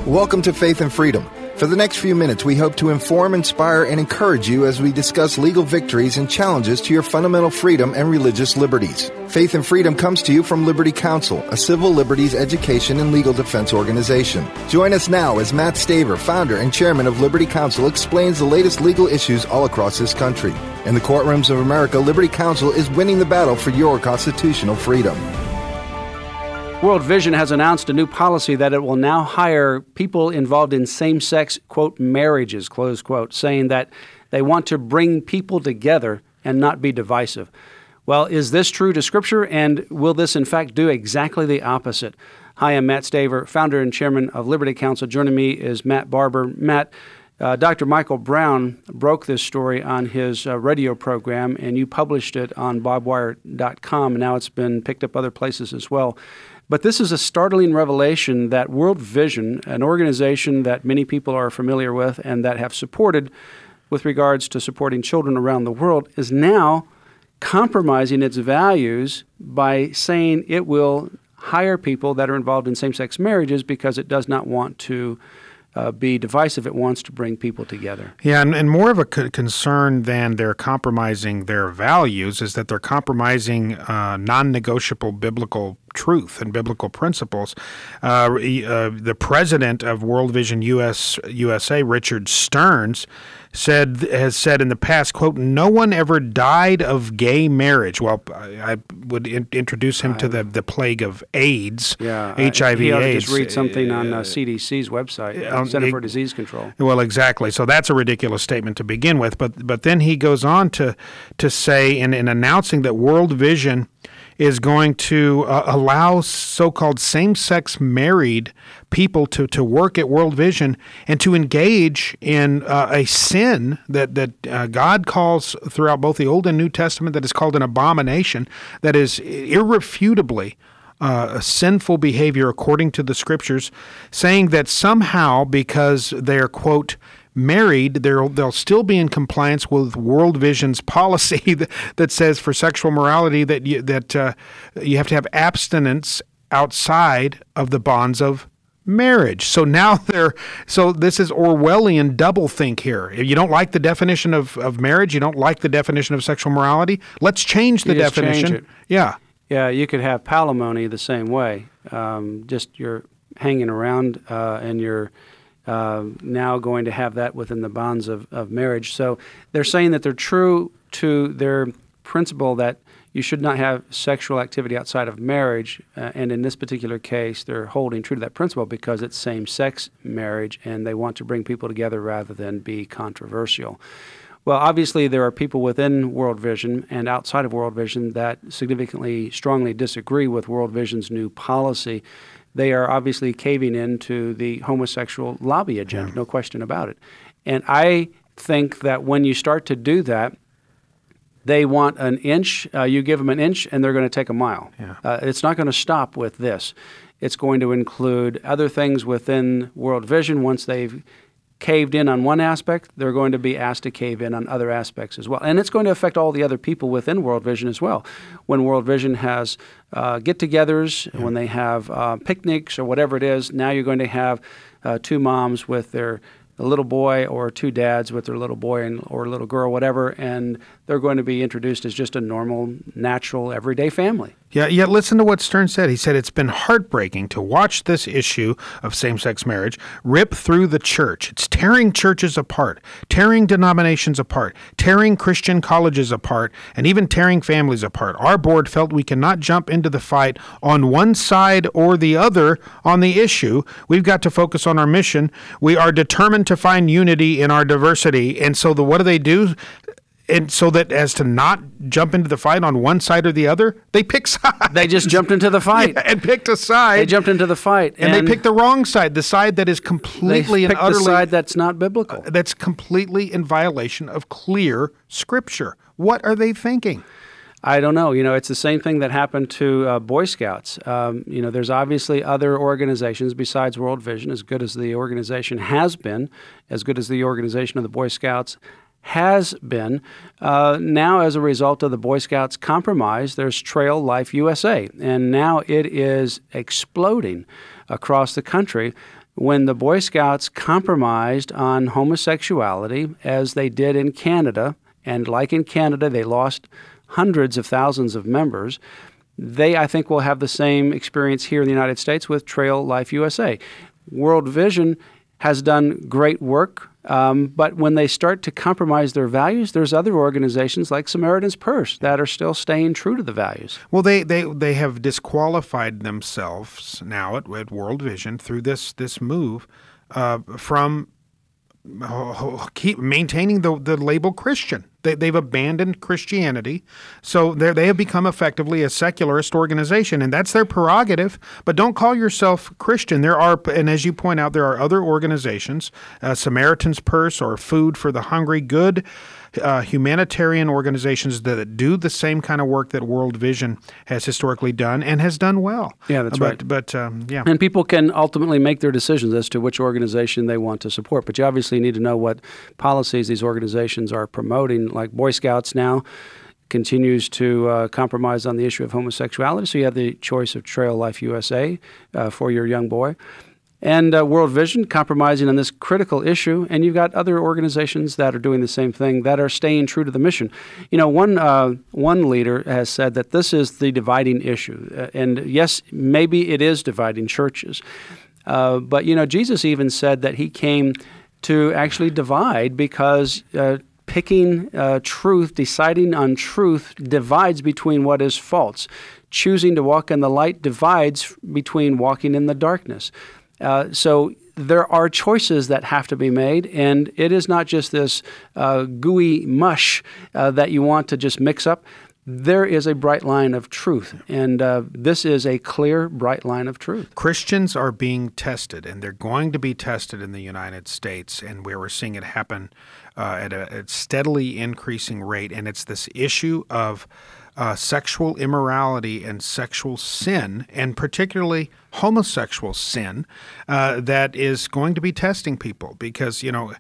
Welcome to Faith and Freedom. For the next few minutes, we hope to inform, inspire, and encourage you as we discuss legal victories and challenges to your fundamental freedom and religious liberties. Faith and Freedom comes to you from Liberty Counsel, a civil liberties education and legal defense organization. Join us now as Matt Staver, founder and chairman of Liberty Counsel, explains the latest legal issues all across this country. In the courtrooms of America, Liberty Counsel is winning the battle for your constitutional freedom. World Vision has announced a new policy that it will now hire people involved in same-sex, quote, marriages, close quote, saying that they want to bring people together and not be divisive. Well, is this true to Scripture, and will this in fact do exactly the opposite? Hi, I'm Matt Staver, founder and chairman of Liberty Counsel. Joining me is Matt Barber. Matt, Dr. Michael Brown broke this story on his radio program, and you published it on bobwire.com, and now it's been picked up other places as well. But this is a startling revelation that World Vision, an organization that many people are familiar with and that have supported with regards to supporting children around the world, is now compromising its values by saying it will hire people that are involved in same-sex marriages because it does not want to be divisive. It wants to bring people together. Yeah, and more of a concern than they're compromising their values is that they're compromising non-negotiable biblical truth and biblical principles. The president of World Vision USA, Richard Stearns, has said in the past, quote, "No one ever died of gay marriage." Well, I would introduce him to the plague of AIDS, HIV, he ought to AIDS. Just read something on CDC's website, Center for Disease Control. Well, exactly. So that's a ridiculous statement to begin with. But then he goes on to say in announcing that World Vision is going to allow so-called same-sex married people to work at World Vision and to engage in a sin that God calls throughout both the Old and New Testament that is called an abomination, that is irrefutably sinful behavior according to the Scriptures, saying that somehow because they're, quote, married, they'll still be in compliance with World Vision's policy that says for sexual morality that you have to have abstinence outside of the bonds of marriage. So now this is Orwellian doublethink here. If you don't like the definition of marriage, you don't like the definition of sexual morality, let's change the definition. Change it. Yeah. Yeah, you could have palimony the same way. Just you're hanging around and you're now going to have that within the bonds of marriage. So they're saying that they're true to their principle that you should not have sexual activity outside of marriage. And in this particular case, they're holding true to that principle because it's same-sex marriage, and they want to bring people together rather than be controversial. Well, obviously, there are people within World Vision and outside of World Vision that significantly, strongly disagree with World Vision's new policy. They are obviously caving into the homosexual lobby agenda, no question about it. And I think that when you start to do that, they want an inch, you give them an inch, and they're going to take a mile. Yeah. It's not going to stop with this. It's going to include other things within World Vision. Once they've caved in on one aspect, they're going to be asked to cave in on other aspects as well. And it's going to affect all the other people within World Vision as well. When World Vision has get-togethers, when they have picnics or whatever it is, now you're going to have two moms with their little boy or two dads with their little boy or little girl, whatever, and they're going to be introduced as just a normal, natural, everyday family. Yeah, listen to what Stern said. He said, "It's been heartbreaking to watch this issue of same-sex marriage rip through the church. It's tearing churches apart, tearing denominations apart, tearing Christian colleges apart, and even tearing families apart. Our board felt we cannot jump into the fight on one side or the other on the issue. We've got to focus on our mission. We are determined to find unity in our diversity." And so what do they do? And so that as to not jump into the fight on one side or the other, they pick sides. They just jumped into the fight. Yeah, and picked a side. They jumped into the fight. And they picked the wrong side, the side that is completely and utterly... the side that's not biblical. That's completely in violation of clear Scripture. What are they thinking? I don't know. It's the same thing that happened to Boy Scouts. There's obviously other organizations besides World Vision, as good as the organization has been, as good as the organization of the Boy Scouts has been. Now, as a result of the Boy Scouts compromise, there's Trail Life USA, and now it is exploding across the country. when the Boy Scouts compromised on homosexuality, as they did in Canada, and like in Canada, they lost hundreds of thousands of members, they, I think, will have the same experience here in the United States with Trail Life USA. World Vision has done great work, but when they start to compromise their values, there's other organizations like Samaritan's Purse that are still staying true to the values. Well, they have disqualified themselves now at World Vision through this move from keep maintaining the label Christian. They've abandoned Christianity, so they have become effectively a secularist organization, and that's their prerogative. But don't call yourself Christian. There are, and as you point out, there are other organizations, Samaritan's Purse or Food for the Hungry, good humanitarian organizations that do the same kind of work that World Vision has historically done and has done well. Yeah, that's right. But yeah. And people can ultimately make their decisions as to which organization they want to support. But you obviously need to know what policies these organizations are promoting. Like Boy Scouts now continues to compromise on the issue of homosexuality. So you have the choice of Trail Life USA for your young boy. And World Vision compromising on this critical issue, and you've got other organizations that are doing the same thing that are staying true to the mission. You know, one leader has said that this is the dividing issue, and yes, maybe it is dividing churches, but you know, Jesus even said that he came to actually divide because picking truth, deciding on truth, divides between what is false. Choosing to walk in the light divides between walking in the darkness. So there are choices that have to be made, and it is not just this gooey mush that you want to just mix up. There is a bright line of truth, and this is a clear, bright line of truth. Christians are being tested, and they're going to be tested in the United States, and where we're seeing it happen at a steadily increasing rate, and it's this issue of sexual immorality and sexual sin, and particularly homosexual sin, that is going to be testing people. Because, you know,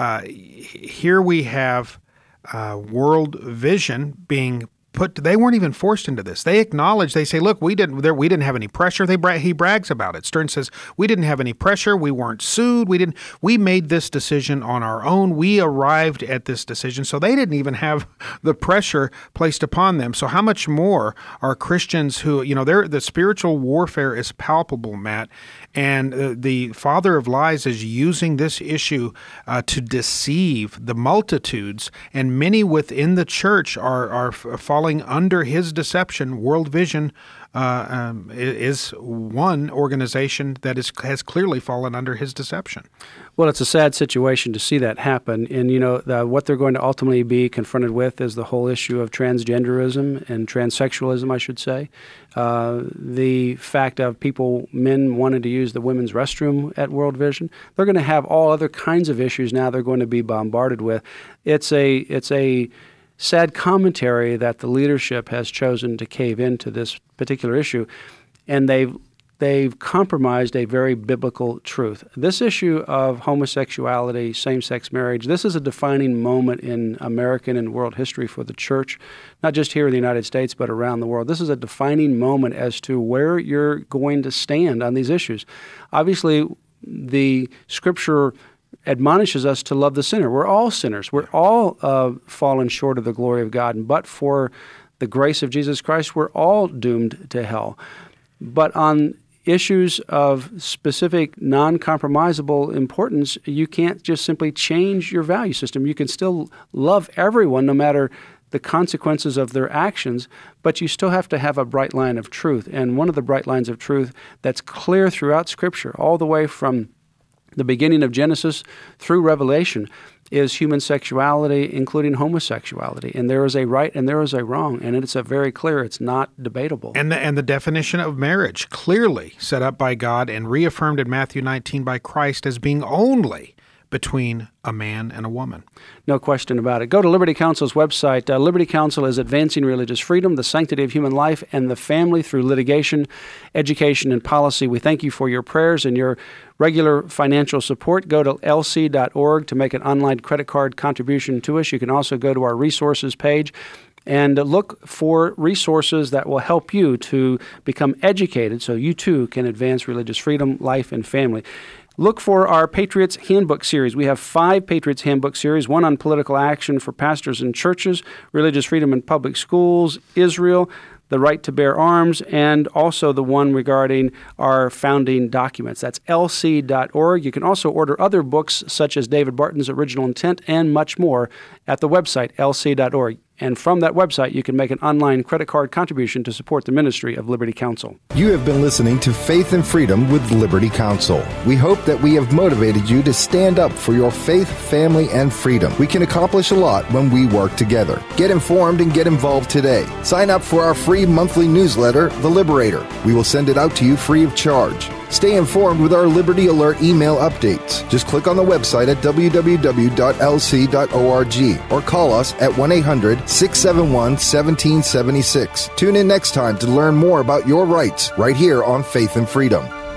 here we have World Vision being they weren't even forced into this. They acknowledge, they say, look, we didn't have any pressure. He brags about it. Stern says, we didn't have any pressure. We weren't sued. We made this decision on our own. We arrived at this decision. So they didn't even have the pressure placed upon them. So how much more are Christians who, you know, the spiritual warfare is palpable, Matt, and the father of lies is using this issue to deceive the multitudes, and many within the church are falling under his deception. World Vision is one organization that has clearly fallen under his deception. Well, it's a sad situation to see that happen. And, you know, what they're going to ultimately be confronted with is the whole issue of transgenderism and transsexualism, I should say. The fact of men wanting to use the women's restroom at World Vision. They're going to have all other kinds of issues now they're going to be bombarded with. It's a sad commentary that the leadership has chosen to cave into this particular issue, and they've compromised a very biblical truth. This issue of homosexuality, same-sex marriage, this is a defining moment in American and world history for the church, not just here in the United States, but around the world. This is a defining moment as to where you're going to stand on these issues. Obviously, the Scripture admonishes us to love the sinner. We're all sinners. We're all fallen short of the glory of God. But for the grace of Jesus Christ, we're all doomed to hell. But on issues of specific, non-compromisable importance, you can't just simply change your value system. You can still love everyone no matter the consequences of their actions, but you still have to have a bright line of truth. And one of the bright lines of truth that's clear throughout Scripture, all the way from the beginning of Genesis through Revelation, is human sexuality, including homosexuality. And there is a right and there is a wrong, and it's very clear. It's not debatable. And the definition of marriage, clearly set up by God and reaffirmed in Matthew 19 by Christ as being only between a man and a woman. No question about it. Go to Liberty Counsel's website. Liberty Counsel is advancing religious freedom, the sanctity of human life, and the family through litigation, education, and policy. We thank you for your prayers and your regular financial support. Go to lc.org to make an online credit card contribution to us. You can also go to our resources page and look for resources that will help you to become educated so you too can advance religious freedom, life, and family. look for our Patriots Handbook series. We have 5 Patriots Handbook series, one on political action for pastors and churches, religious freedom in public schools, Israel, the right to bear arms, and also the one regarding our founding documents. That's lc.org. You can also order other books such as David Barton's Original Intent and much more at the website lc.org. And from that website, you can make an online credit card contribution to support the ministry of Liberty Counsel. You have been listening to Faith and Freedom with Liberty Counsel. We hope that we have motivated you to stand up for your faith, family, and freedom. We can accomplish a lot when we work together. Get informed and get involved today. Sign up for our free monthly newsletter, The Liberator. We will send it out to you free of charge. Stay informed with our Liberty Alert email updates. Just click on the website at www.lc.org or call us at 1-800-671-1776. Tune in next time to learn more about your rights right here on Faith and Freedom.